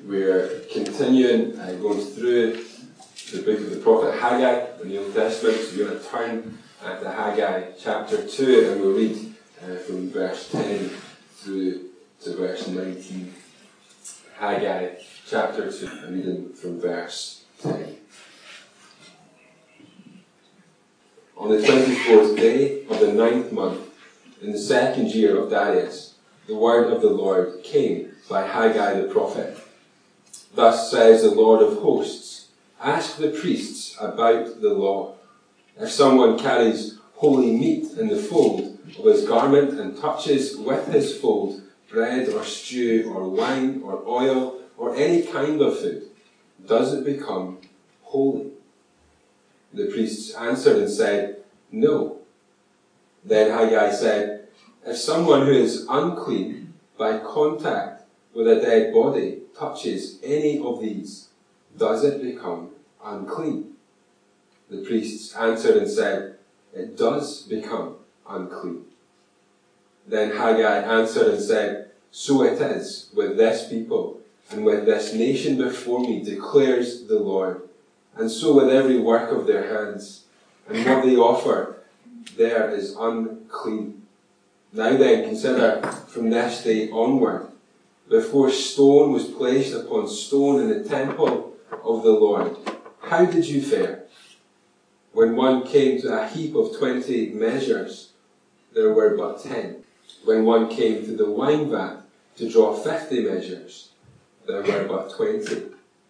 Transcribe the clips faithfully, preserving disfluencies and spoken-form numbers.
We're continuing uh, going through the book of the prophet Haggai in the Old Testament. So we're going to turn uh, to Haggai chapter two, and we'll read uh, from verse ten through to verse nineteen. Haggai chapter two, reading from verse ten. On the twenty-fourth day of the ninth month, in the second year of Darius, the word of the Lord came by Haggai the prophet. Thus says the Lord of hosts, ask the priests about the law. If someone carries holy meat in the fold of his garment and touches with his fold bread or stew or wine or oil or any kind of food, does it become holy? The priests answered and said, no. Then Haggai said, if someone who is unclean by contact with a dead body touches any of these, does it become unclean? The priests answered and said, it does become unclean. Then Haggai answered and said, so it is with this people and with this nation before me, declares the Lord, and so with every work of their hands, and what they offer there is unclean. Now then, consider from this day onward, before stone was placed upon stone in the temple of the Lord, how did you fare? When one came to a heap of twenty measures, there were but ten. When one came to the wine vat to draw fifty measures, there were but twenty.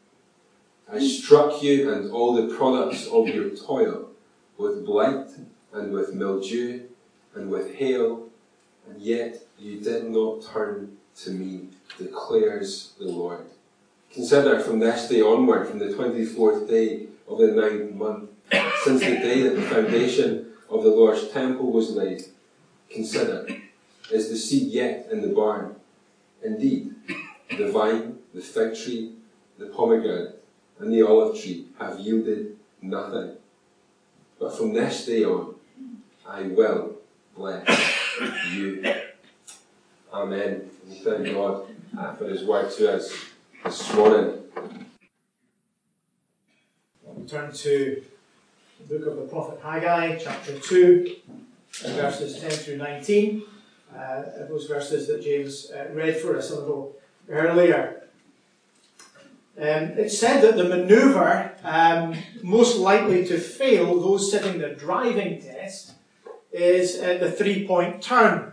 I struck you and all the products of your toil with blight and with mildew and with hail, and yet you did not turn to me, declares the Lord. Consider from this day onward, from the twenty-fourth day of the ninth month, since the day that the foundation of the Lord's temple was laid, consider, is the seed yet in the barn? Indeed, the vine, the fig tree, the pomegranate, and the olive tree have yielded nothing. But from this day on, I will bless you. Amen. We thank God uh, for His word to us this morning. We turn to the book of the prophet Haggai, chapter two, verses ten through nineteen. Uh, those verses that James uh, read for us a little earlier. Um, it's said that the manoeuvre um, most likely to fail those sitting the driving test is uh, the three-point turn.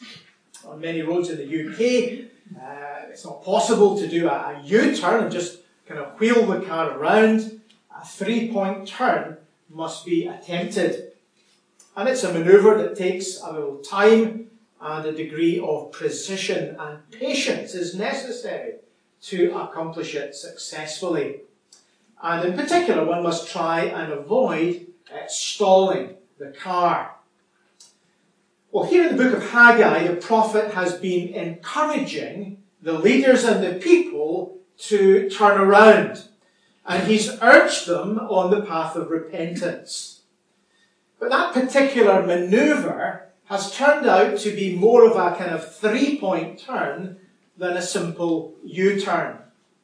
On many roads in the U K, uh, it's not possible to do a, a U-turn and just kind of wheel the car around. A three-point turn must be attempted. And it's a manoeuvre that takes a little time, and a degree of precision and patience is necessary to accomplish it successfully. And in particular, one must try and avoid uh, stalling the car. Well, here in the book of Haggai, the prophet has been encouraging the leaders and the people to turn around. And he's urged them on the path of repentance. But that particular manoeuvre has turned out to be more of a kind of three-point turn than a simple U-turn.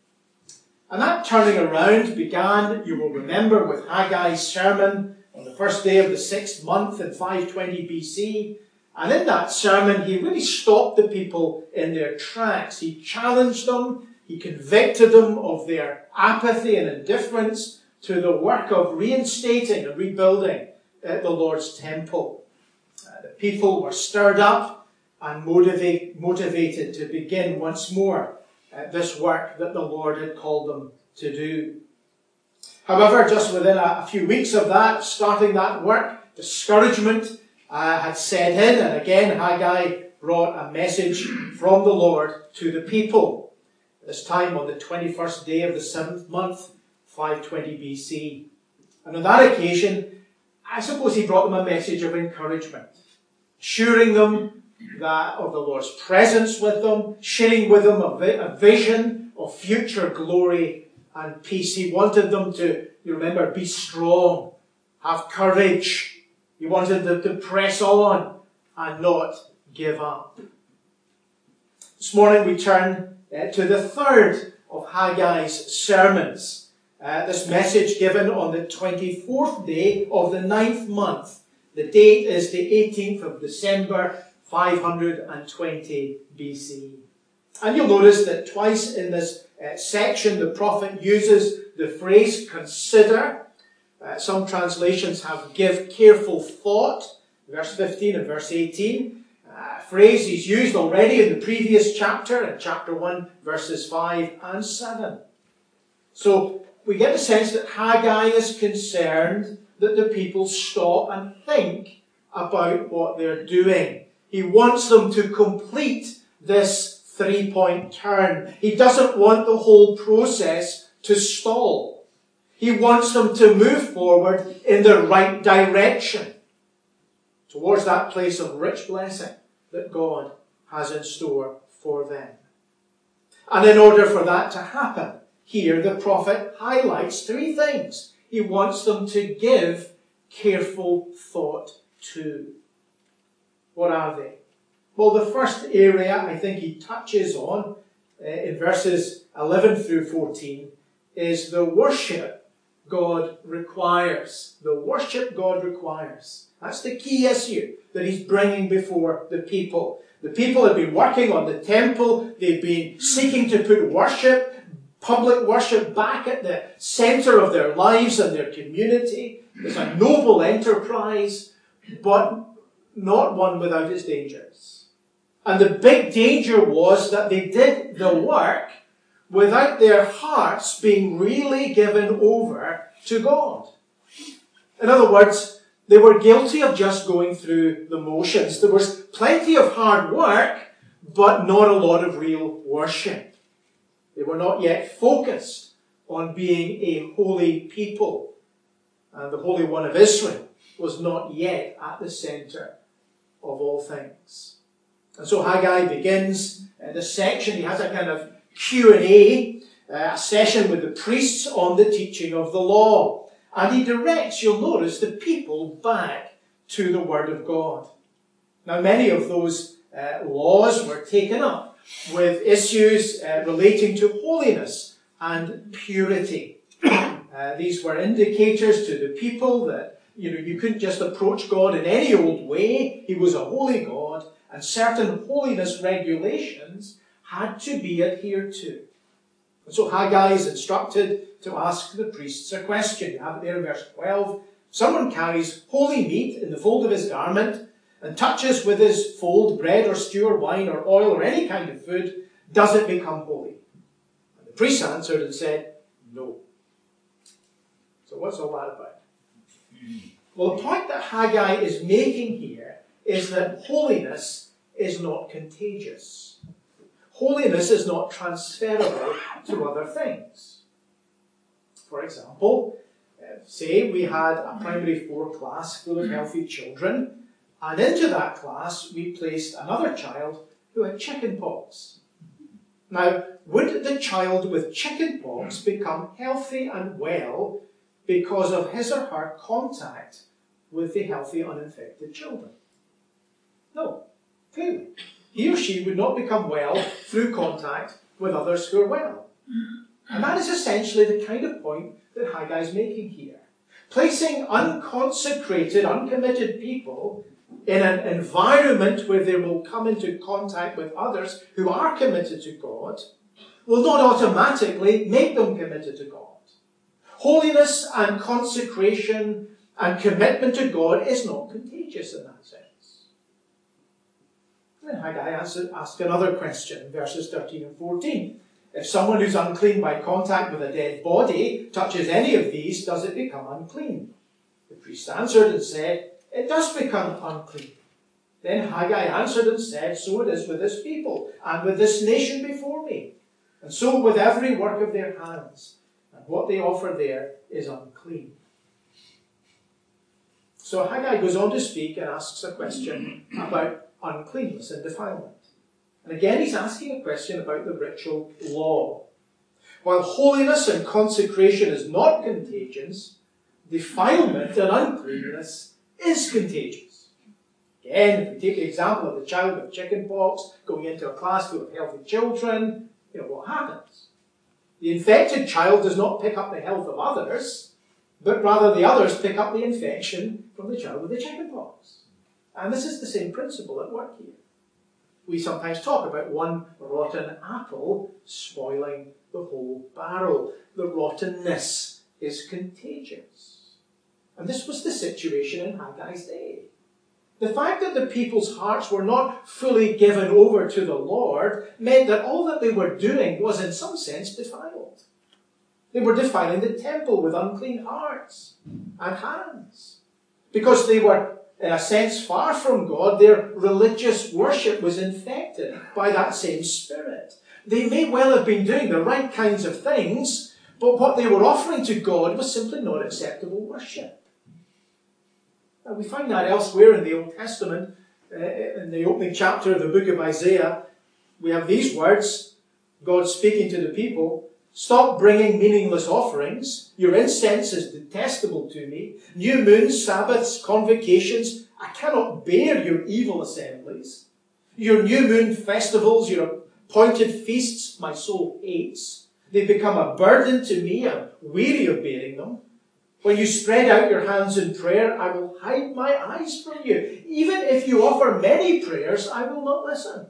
And that turning around began, you will remember, with Haggai's sermon on the first day of the sixth month in five twenty B C. And in that sermon, he really stopped the people in their tracks. He challenged them, he convicted them of their apathy and indifference to the work of reinstating and rebuilding uh, the Lord's temple. Uh, the people were stirred up and motivate, motivated to begin once more uh, this work that the Lord had called them to do. However, just within a, a few weeks of that, starting that work, discouragement uh, had set in, and again Haggai brought a message from the Lord to the people. This time on the twenty-first day of the seventh month, five twenty B C. And on that occasion, I suppose he brought them a message of encouragement, assuring them that of the Lord's presence with them, sharing with them a, vi- a vision of future glory and peace. He wanted them to, you remember, be strong, have courage. He wanted them to press on and not give up. This morning we turn uh, to the third of Haggai's sermons. Uh, this message given on the twenty-fourth day of the ninth month. The date is the eighteenth of December, five hundred twenty B C. And you'll notice that twice in this uh, section the prophet uses the phrase consider. Uh, some translations have give careful thought, verse fifteen and verse eighteen. Uh, phrase he's used already in the previous chapter, in chapter one, verses five and seven. So we get the sense that Haggai is concerned that the people stop and think about what they're doing. He wants them to complete this three-point turn. He doesn't want the whole process to stall. He wants them to move forward in the right direction towards that place of rich blessing that God has in store for them. And in order for that to happen, here the prophet highlights three things he wants them to give careful thought to. What are they? Well, the first area I think he touches on uh, in verses eleven through fourteen is the worship God requires. The worship God requires. That's the key issue that he's bringing before the people. The people have been working on the temple. They've been seeking to put worship, public worship, back at the center of their lives and their community. It's a noble enterprise, but not one without its dangers. And the big danger was that they did the work without their hearts being really given over to God. In other words, they were guilty of just going through the motions. There was plenty of hard work, but not a lot of real worship. They were not yet focused on being a holy people. And the Holy One of Israel was not yet at the center of all things. And so Haggai begins uh, this section. He has a kind of Q and A, uh, a session with the priests on the teaching of the law. And he directs, you'll notice, the people back to the Word of God. Now, many of those uh, laws were taken up with issues uh, relating to holiness and purity. Uh, these were indicators to the people that, you know, you couldn't just approach God in any old way. He was a holy God, and certain holiness regulations had to be adhered to. And so Haggai is instructed to ask the priests a question. You have it there in verse twelve. Someone carries holy meat in the fold of his garment and touches with his fold bread or stew or wine or oil or any kind of food. Does it become holy? And the priests answered and said, no. So what's all that about? Well, the point that Haggai is making here is that holiness is not contagious. Holiness is not transferable to other things. For example, say we had a primary four class full of healthy children, and into that class we placed another child who had chicken pox. Now, would the child with chicken pox become healthy and well because of his or her contact with the healthy, uninfected children? No, clearly. He or she would not become well through contact with others who are well. And that is essentially the kind of point that Haggai is making here. Placing unconsecrated, uncommitted people in an environment where they will come into contact with others who are committed to God will not automatically make them committed to God. Holiness and consecration and commitment to God is not contagious in that sense. Then Haggai asks another question in verses thirteen and fourteen. If someone who's unclean by contact with a dead body touches any of these, does it become unclean? The priest answered and said, it does become unclean. Then Haggai answered and said, so it is with this people and with this nation before me, and so with every work of their hands. And what they offer there is unclean. So Haggai goes on to speak and asks a question about uncleanness and defilement. And again, he's asking a question about the ritual law. While holiness and consecration is not contagious, defilement and uncleanness is contagious. Again, if we take the example of the child with chicken pox going into a class full of healthy children, you know, what happens? The infected child does not pick up the health of others, but rather the others pick up the infection from the child with the chickenpox. And this is the same principle at work here. We sometimes talk about one rotten apple spoiling the whole barrel. The rottenness is contagious. And this was the situation in Haggai's day. The fact that the people's hearts were not fully given over to the Lord meant that all that they were doing was in some sense defiled. They were defiling the temple with unclean hearts and hands. Because they were, in a sense, far from God, their religious worship was infected by that same spirit. They may well have been doing the right kinds of things, but what they were offering to God was simply not acceptable worship. And we find that elsewhere in the Old Testament, uh, in the opening chapter of the book of Isaiah. We have these words, God speaking to the people, "Stop bringing meaningless offerings. Your incense is detestable to me. New moons, Sabbaths, convocations. I cannot bear your evil assemblies. Your new moon festivals, your appointed feasts, my soul hates. They become a burden to me. I'm weary of bearing them. When you spread out your hands in prayer, I will hide my eyes from you. Even if you offer many prayers, I will not listen."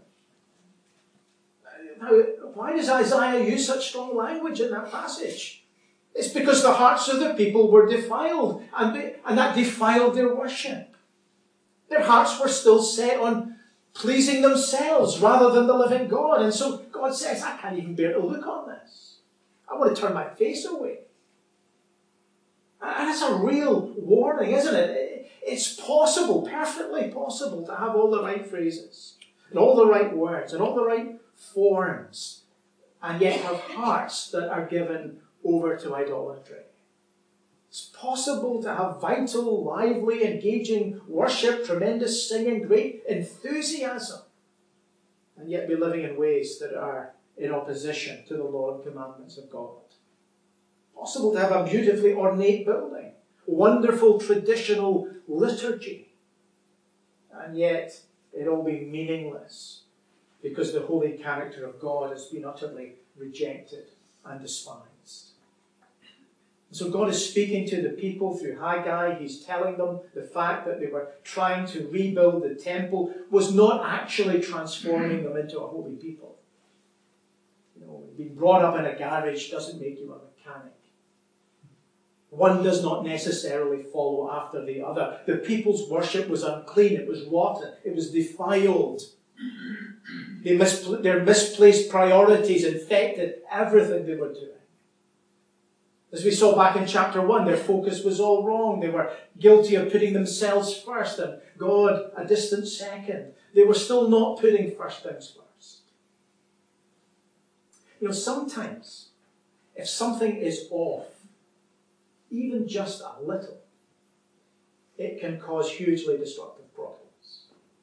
Now, why does Isaiah use such strong language in that passage? It's because the hearts of the people were defiled, and, they, and that defiled their worship. Their hearts were still set on pleasing themselves rather than the living God. And so God says, I can't even bear to look on this. I want to turn my face away. And it's a real warning, isn't it? It's possible, perfectly possible, to have all the right phrases, and all the right words, and all the right forms, and yet have hearts that are given over to idolatry. It's possible to have vital, lively, engaging worship, tremendous singing, great enthusiasm, and yet be living in ways that are in opposition to the law and commandments of God. Possible to have a beautifully ornate building, wonderful traditional liturgy, and yet it all be meaningless because the holy character of God has been utterly rejected and despised. So God is speaking to the people through Haggai. He's telling them the fact that they were trying to rebuild the temple was not actually transforming them into a holy people. You know, being brought up in a garage doesn't make you a mechanic. One does not necessarily follow after the other. The people's worship was unclean. It was rotten. It was defiled. They mispl- their misplaced priorities infected everything they were doing. As we saw back in chapter one, their focus was all wrong. They were guilty of putting themselves first and God a distant second. They were still not putting first things first. You know, sometimes, if something is off, even just a little, it can cause hugely destructive problems.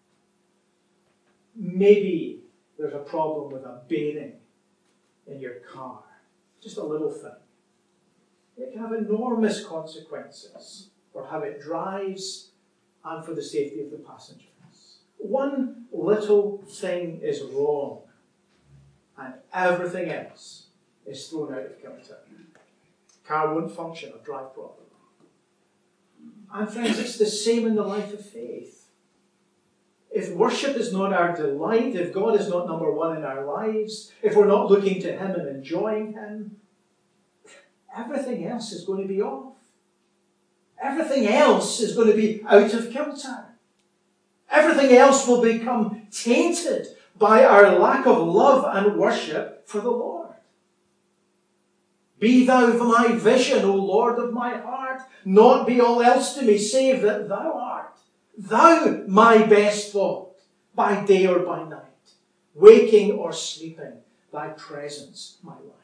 Maybe there's a problem with a bearing in your car. Just a little thing. It can have enormous consequences for how it drives and for the safety of the passengers. One little thing is wrong, and everything else is thrown out of kilter. Car won't function or drive properly. And friends, it's the same in the life of faith. If worship is not our delight, if God is not number one in our lives, if we're not looking to Him and enjoying Him, everything else is going to be off. Everything else is going to be out of kilter. Everything else will become tainted by our lack of love and worship for the Lord. Be thou my vision, O Lord of my heart, not be all else to me, save that thou art. Thou my best thought, by day or by night, waking or sleeping, thy presence my light.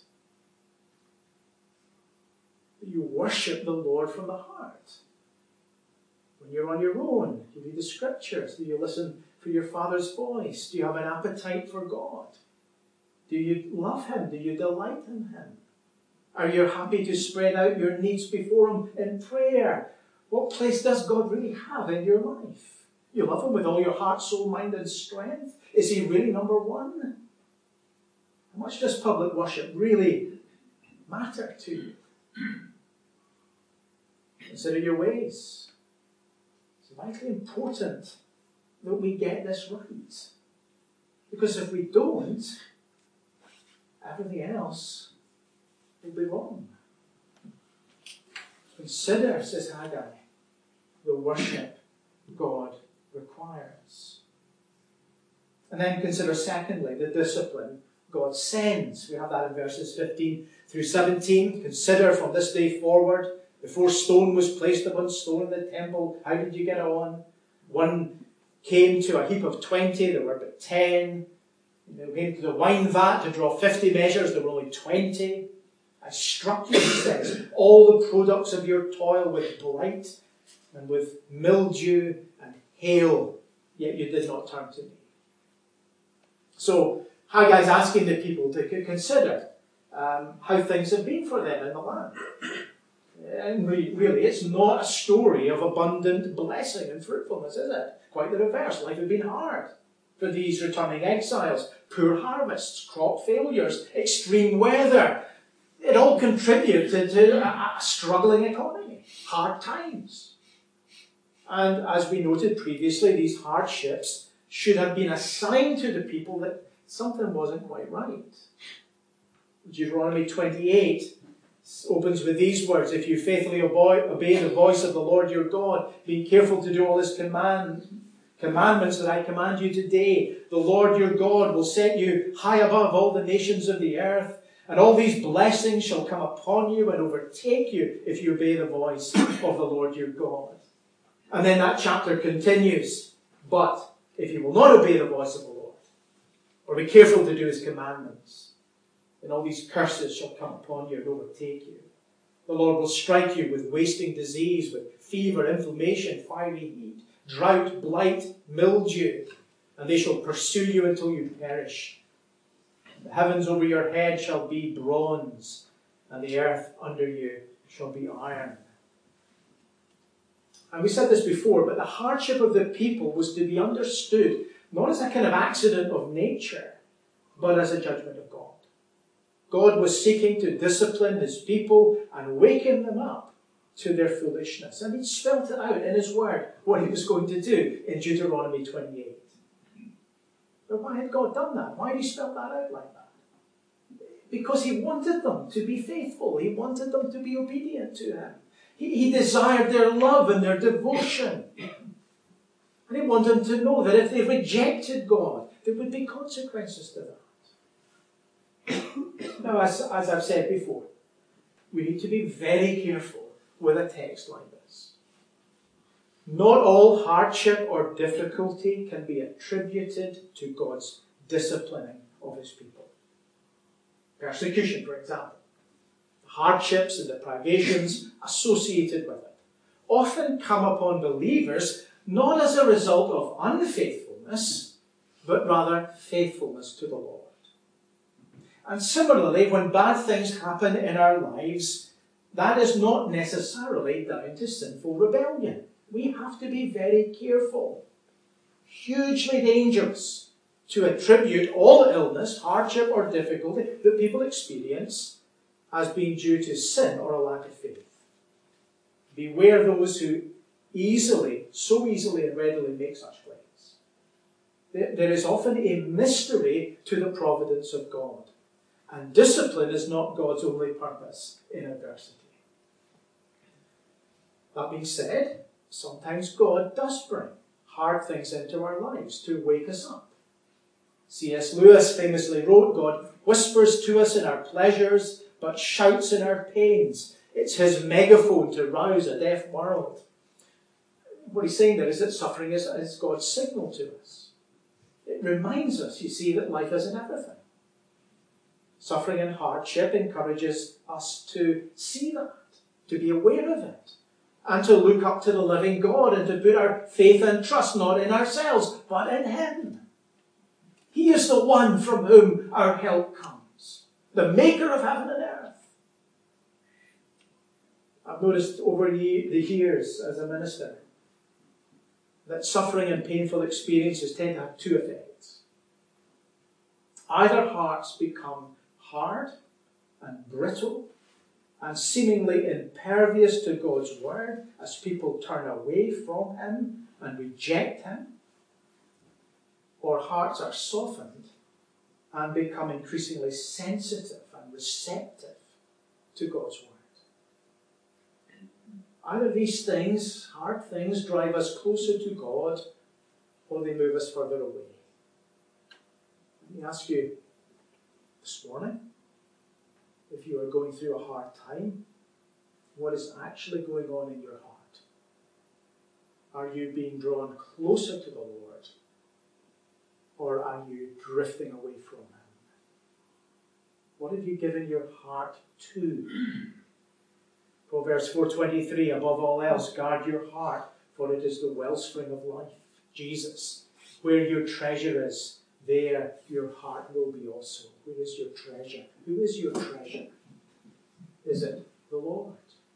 You worship the Lord from the heart. When you're on your own, do you read the scriptures? Do you listen for your Father's voice? Do you have an appetite for God? Do you love Him? Do you delight in Him? Are you happy to spread out your needs before Him in prayer? What place does God really have in your life? You love Him with all your heart, soul, mind, and strength? Is He really number one? How much does public worship really matter to you. Consider your ways. It's vitally important that we get this right. Because if we don't, everything else will be wrong. Consider, says Haggai, the worship God requires. And then consider, secondly, the discipline God sends. We have that in verses fifteen through seventeen. Consider from this day forward, before stone was placed upon stone in the temple, how did you get on? One came to a heap of twenty, there were but ten. They came to the wine vat to draw fifty measures, there were only twenty. I struck you, he says, all the products of your toil with blight and with mildew and hail, yet you did not turn to me. So Haggai's asking the people to consider um, how things have been for them in the land. And really, it's not a story of abundant blessing and fruitfulness, is it? Quite the reverse. Life had been hard for these returning exiles. Poor harvests, crop failures, extreme weather. It all contributed to a struggling economy, hard times. And as we noted previously, these hardships should have been a sign to the people that something wasn't quite right. Deuteronomy twenty-eight opens with these words: if you faithfully obey the voice of the Lord your God, being careful to do all his command, commandments that I command you today, the Lord your God will set you high above all the nations of the earth, and all these blessings shall come upon you and overtake you if you obey the voice of the Lord your God. And then that chapter continues, but if you will not obey the voice of the Lord, or be careful to do his commandments, then all these curses shall come upon you and overtake you. The Lord will strike you with wasting disease, with fever, inflammation, fiery heat, drought, blight, mildew, and they shall pursue you until you perish. The heavens over your head shall be bronze, and the earth under you shall be iron. And we said this before, but the hardship of the people was to be understood not as a kind of accident of nature, but as a judgment of God. God was seeking to discipline his people and waken them up to their foolishness. And he spelled it out in his word, what he was going to do in Deuteronomy twenty-eight. But why had God done that? Why did he spell that out like that? Because he wanted them to be faithful. He wanted them to be obedient to him. He, he desired their love and their devotion. And he wanted them to know that if they rejected God, there would be consequences to that. Now, as, as I've said before, we need to be very careful with a text like this. Not all hardship or difficulty can be attributed to God's disciplining of his people. Persecution, for example. The hardships and the privations associated with it often come upon believers not as a result of unfaithfulness, but rather faithfulness to the Lord. And similarly, when bad things happen in our lives, that is not necessarily down to sinful rebellion. We have to be very careful. Hugely dangerous to attribute all illness, hardship, or difficulty that people experience as being due to sin or a lack of faith. Beware those who easily, so easily and readily make such claims. There is often a mystery to the providence of God. And discipline is not God's only purpose in adversity. That being said, sometimes God does bring hard things into our lives to wake us up. C S Lewis famously wrote, God whispers to us in our pleasures, but shouts in our pains. It's his megaphone to rouse a deaf world. What he's saying there is that suffering is, is God's signal to us. It reminds us, you see, that life isn't everything. Suffering and hardship encourages us to see that, to be aware of it, and to look up to the living God and to put our faith and trust not in ourselves, but in him. He is the one from whom our help comes, the maker of heaven and earth. I've noticed over the years as a minister that suffering and painful experiences tend to have two effects. Either hearts become hard and brittle and seemingly impervious to God's word as people turn away from him and reject him, or hearts are softened and become increasingly sensitive and receptive to God's word. Either these things, hard things, drive us closer to God, or they move us further away. Let me ask you this morning, if you are going through a hard time, what is actually going on in your heart? Are you being drawn closer to the Lord, or are you drifting away from him? What have you given your heart to? Proverbs four twenty-three, above all else, guard your heart, for it is the wellspring of life. Jesus, where your treasure is, there your heart will be also. Where is your treasure? Who is your treasure? Is it the Lord?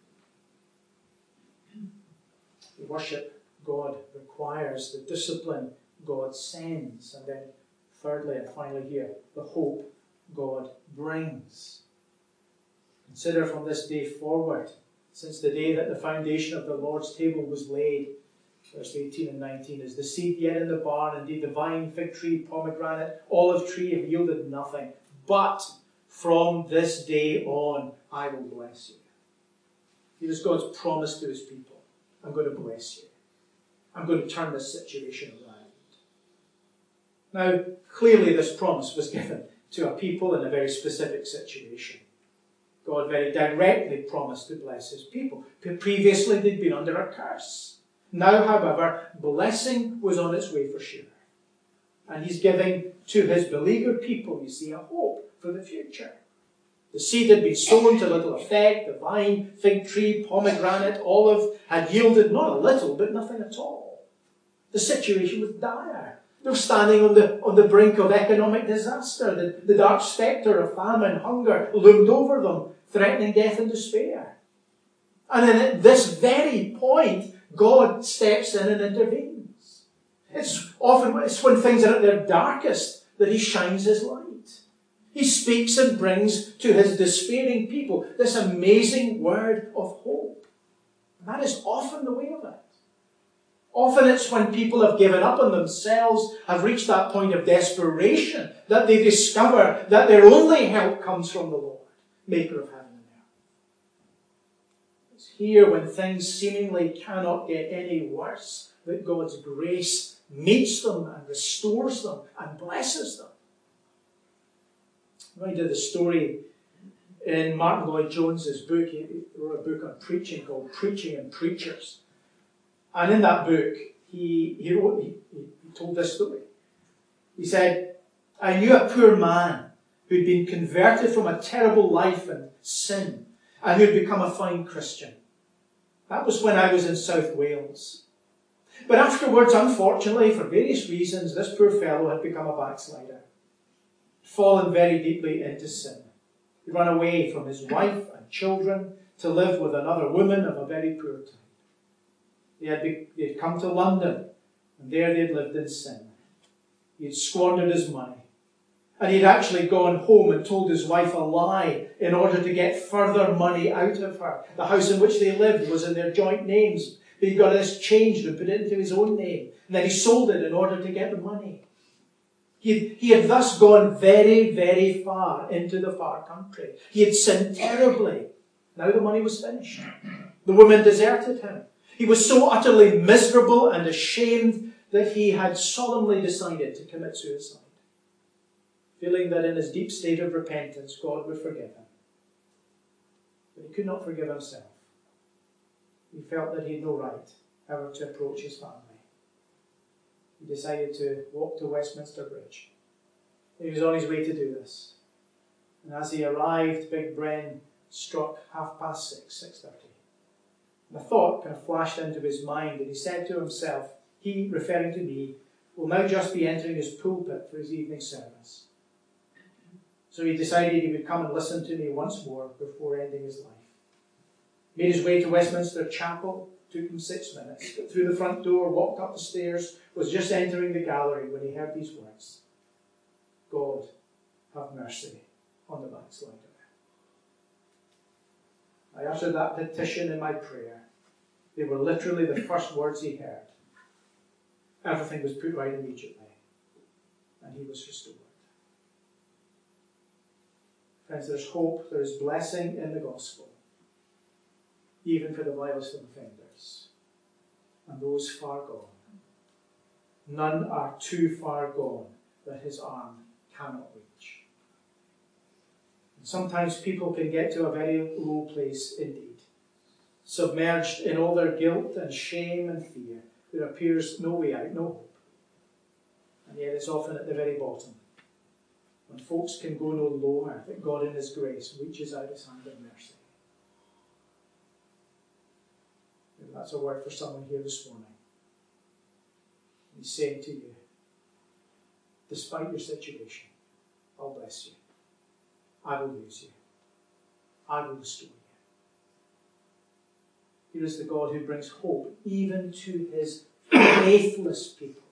Worship God requires the discipline God sends. And then thirdly and finally here, the hope God brings. Consider from this day forward, since the day that the foundation of the Lord's table was laid, verse eighteen and nineteen, is the seed yet in the barn, indeed the vine, fig tree, pomegranate, olive tree have yielded nothing. But from this day on, I will bless you. It is God's promise to his people. I'm going to bless you. I'm going to turn this situation around. Now, clearly this promise was given to a people in a very specific situation. God very directly promised to bless his people. Previously, they'd been under a curse. Now, however, blessing was on its way for sure. And he's giving to his beleaguered people, you see, a hope for the future. The seed had been sown to little effect. The vine, fig tree, pomegranate, olive had yielded not a little, but nothing at all. The situation was dire. They were standing on the, on the brink of economic disaster. The, the dark spectre of famine, hunger loomed over them, threatening death and despair. And then at this very point, God steps in and intervenes. It's often it's when things are at their darkest that he shines his light. He speaks and brings to his despairing people this amazing word of hope. And that is often the way of it. Often it's when people have given up on themselves, have reached that point of desperation, that they discover that their only help comes from the Lord, maker of heaven and earth. It's here when things seemingly cannot get any worse that God's grace meets them and restores them and blesses them. I did a story in Martin Lloyd-Jones's book. He wrote a book on preaching called Preaching and Preachers. And in that book, he, he, wrote, he, he told this story. He said, I knew a poor man who'd been converted from a terrible life and sin and who'd become a fine Christian. That was when I was in South Wales. But afterwards, unfortunately, for various reasons, this poor fellow had become a backslider. Fallen very deeply into sin. He ran away from his wife and children to live with another woman of a very poor type. They had, be, they had come to London, and there they had lived in sin. He had squandered his money. And he had actually gone home and told his wife a lie in order to get further money out of her. The house in which they lived was in their joint names. But he got this changed and put it into his own name. And then he sold it in order to get the money. He, he had thus gone very, very far into the far country. He had sinned terribly. Now the money was finished. The woman deserted him. He was so utterly miserable and ashamed that he had solemnly decided to commit suicide, feeling that in his deep state of repentance, God would forgive him. But he could not forgive himself. He felt that he had no right ever to approach his family. He decided to walk to Westminster Bridge. He was on his way to do this. And as he arrived, Big Ben struck half past six, six thirty. And a thought kind of flashed into his mind, and he said to himself, he, referring to me, will now just be entering his pulpit for his evening service. So he decided he would come and listen to me once more before ending his life. Made his way to Westminster Chapel. Took him six minutes. Got through the front door, walked up the stairs, was just entering the gallery when he heard these words. God, have mercy on the backslider. I uttered that petition in my prayer. They were literally the first words he heard. Everything was put right immediately, and he was restored. Friends, there's hope, there is blessing in the gospel, even for the vilest of offenders, and those far gone. None are too far gone that his arm cannot reach. And sometimes people can get to a very low place indeed, submerged in all their guilt and shame and fear. There appears no way out, no hope. And yet it's often at the very bottom, when folks can go no lower, that God in his grace reaches out his hand of mercy. Maybe that's a word for someone here this morning. He's saying to you, despite your situation, I'll bless you. I will use you. I will restore you. Here is the God who brings hope even to his faithless people.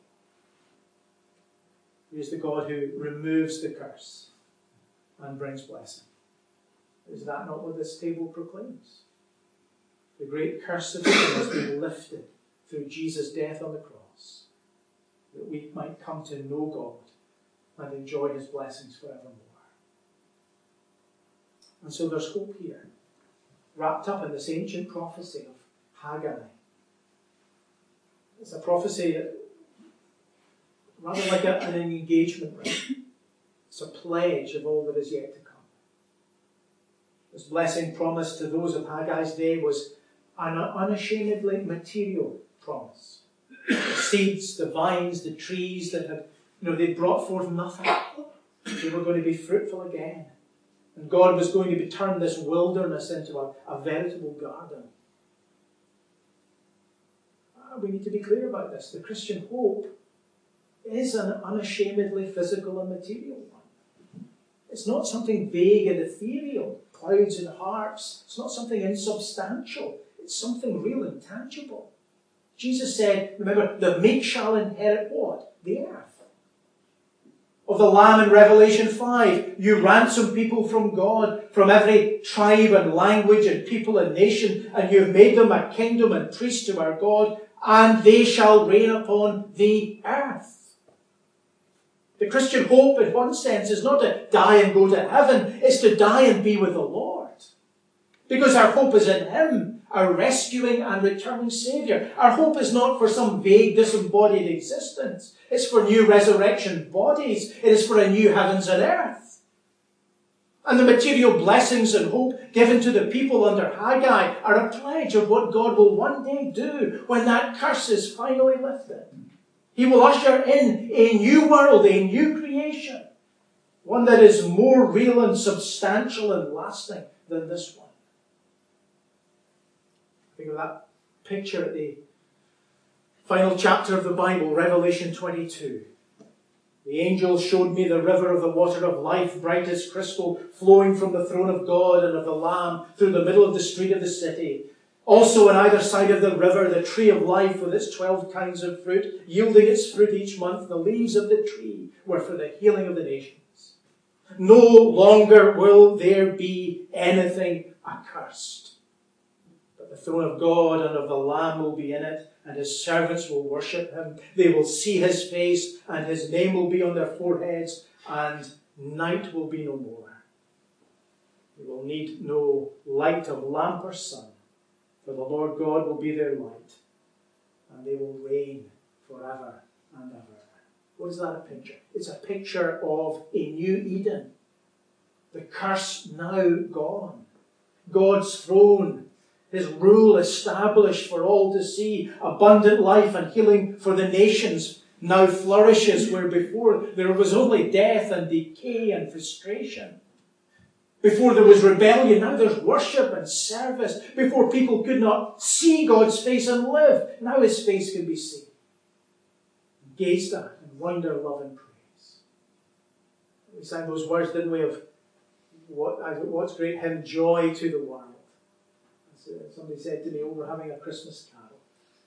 He is the God who removes the curse and brings blessing. Is that not what this table proclaims? The great curse of sin has been lifted through Jesus' death on the cross, that we might come to know God and enjoy his blessings forevermore. And so there's hope here, wrapped up in this ancient prophecy of Haggai. It's a prophecy rather like a, an engagement ring. It's a pledge of all that is yet to come. This blessing promised to those of Haggai's day was an unashamedly material promise. The seeds, the vines, the trees that had, you know, they brought forth nothing. They were going to be fruitful again. And God was going to turn this wilderness into a, a veritable garden. Uh, we need to be clear about this. The Christian hope is an unashamedly physical and material one. It's not something vague and ethereal, clouds and harps. It's not something insubstantial. It's something real and tangible. Jesus said, remember, the meek shall inherit what? The earth. Of the Lamb in Revelation five, you ransom people from God, from every tribe and language and people and nation, and you have made them a kingdom and priests to our God, and they shall reign upon the earth. The Christian hope, in one sense, is not to die and go to heaven. It's to die and be with the Lord. Because our hope is in him, our rescuing and returning Saviour. Our hope is not for some vague, disembodied existence. It's for new resurrection bodies. It is for a new heavens and earth. And the material blessings and hope given to the people under Haggai are a pledge of what God will one day do when that curse is finally lifted. He will usher in a new world, a new creation. One that is more real and substantial and lasting than this one. Think of that picture at the final chapter of the Bible, Revelation twenty-two. The angel showed me the river of the water of life, bright as crystal, flowing from the throne of God and of the Lamb through the middle of the street of the city. Also on either side of the river, the tree of life with its twelve kinds of fruit, yielding its fruit each month. The leaves of the tree were for the healing of the nations. No longer will there be anything accursed. But the throne of God and of the Lamb will be in it, and his servants will worship him. They will see his face, and his name will be on their foreheads, and night will be no more. They will need no light of lamp or sun, for the Lord God will be their light, and they will reign forever and ever. What is that a picture? It's a picture of a new Eden. The curse now gone. God's throne, his rule established for all to see. Abundant life and healing for the nations now flourishes where before there was only death and decay and frustration. Before there was rebellion, now there's worship and service. Before people could not see God's face and live, now his face can be seen. Gazed at in wonder, love and praise. We sang those words, didn't we, of what, what's great hymn, Joy to the World. Somebody said to me, oh, we're having a Christmas carol.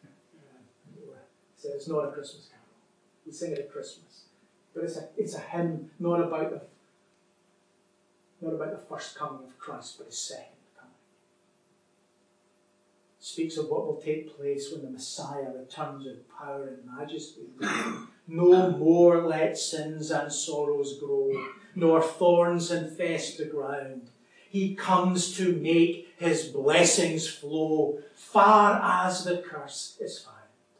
I said, it's not a Christmas carol. We sing it at Christmas. But it's a, it's a hymn not about the Not about the first coming of Christ, but his second coming. speaks of what will take place when the Messiah returns in power and majesty. No more let sins and sorrows grow, nor thorns infest the ground. He comes to make his blessings flow, far as the curse is found.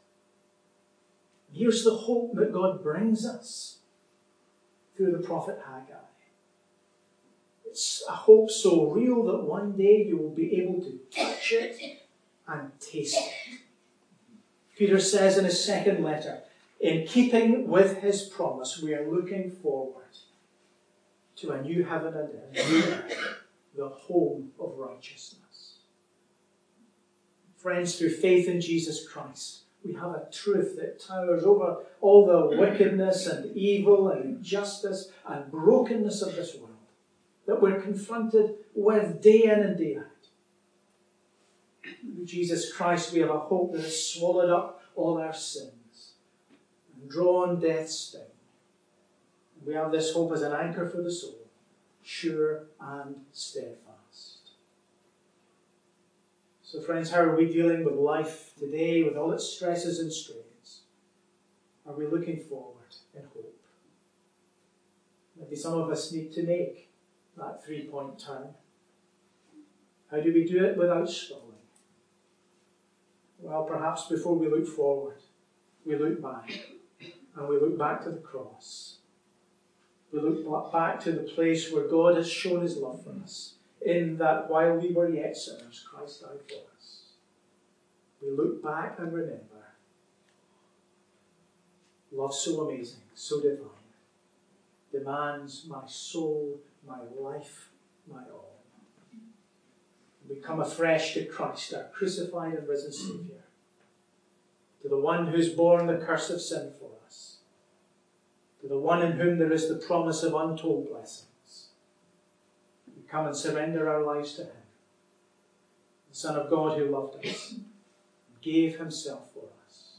Here's the hope that God brings us through the prophet Haggai. It's a hope so real that one day you will be able to touch it and taste it. Peter says in his second letter, in keeping with his promise, we are looking forward to a new heaven and earth, the home of righteousness. Friends, through faith in Jesus Christ, we have a truth that towers over all the wickedness and evil and injustice and brokenness of this world, that we're confronted with day in and day out. Through Jesus Christ, we have a hope that has swallowed up all our sins and drawn death's sting. We have this hope as an anchor for the soul, sure and steadfast. So friends, how are we dealing with life today, with all its stresses and strains? Are we looking forward in hope? Maybe some of us need to make that three-point turn. How do we do it without stalling? Well, perhaps before we look forward, we look back, and we look back to the cross. We look back to the place where God has shown his love for us, in that while we were yet sinners, Christ died for us. We look back and remember, love so amazing, so divine, demands my soul, my life, my all. We come afresh to Christ, our crucified and risen Saviour, to the one who's borne the curse of sin for us, to the one in whom there is the promise of untold blessings. We come and surrender our lives to him, the Son of God who loved us and gave himself for us.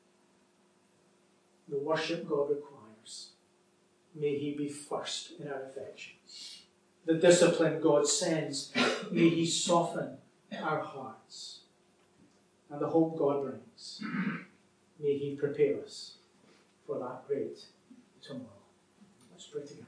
The worship God requires, may he be first in our affections. The discipline God sends, may he soften our hearts. And the hope God brings, may he prepare us for that great tomorrow. Let's pray together.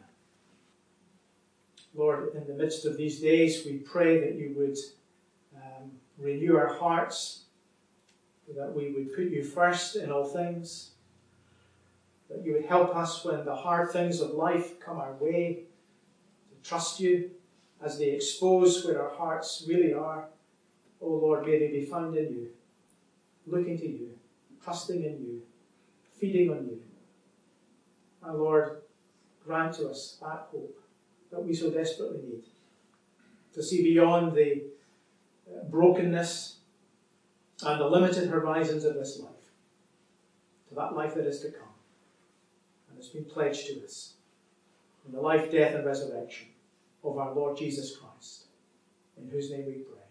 Lord, in the midst of these days, we pray that you would um, renew our hearts, that we would put you first in all things, that you would help us when the hard things of life come our way, to trust you as they expose where our hearts really are. Oh Lord, may they be found in you, looking to you, trusting in you, feeding on you. And Lord, grant to us that hope that we so desperately need, to see beyond the brokenness and the limited horizons of this life, to that life that is to come, and has been pledged to us in the life, death, and resurrection of our Lord Jesus Christ, in whose name we pray.